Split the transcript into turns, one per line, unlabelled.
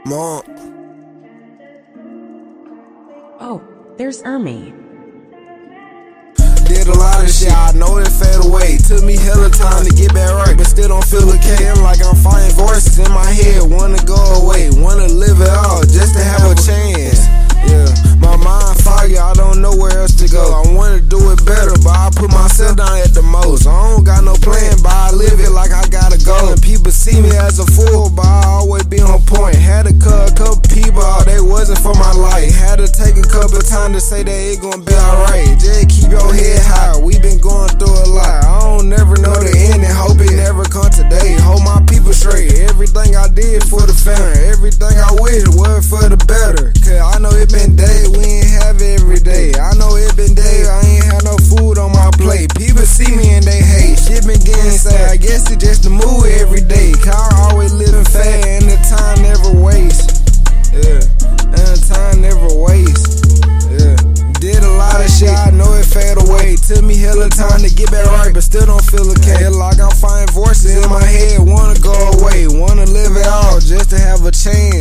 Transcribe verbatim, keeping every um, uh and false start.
Mom.
Oh, there's Ermi.
Did a lot of shit, I know it fade away. Took me hella time to get back right, but still don't feel okay. I'm like I'm fighting voices in my head, wanna go away, wanna live it all just to have a chance. Yeah, my mind foggy, I don't know where else to go. I wanna do it better, but I put myself down at the most. I don't got no plan, but I live it like I gotta go. And people see me as a fool, but I always be on point. Had to cut a couple people out, they wasn't for my life. Had to take a couple time to say that it gon' be alright. Just keep your head high, we been going through a lot. I don't never know the end and hope it never come today. Hold my people straight, everything I did for the family, everything I wish was for the better. Cause I know it been days, we ain't have it every day. I know it been days, I ain't had no food on my plate. People see me and they hate, shit been getting sad. I guess it's just the mood every day. Cause I always living fast and the time never waste. Yeah, and the time never waste. Yeah, did a lot of shit, I know it fade away. Took me hella time to get back right, but still don't feel okay. Like I'm fighting voices in my head, wanna go away, wanna live it all just to have a chance.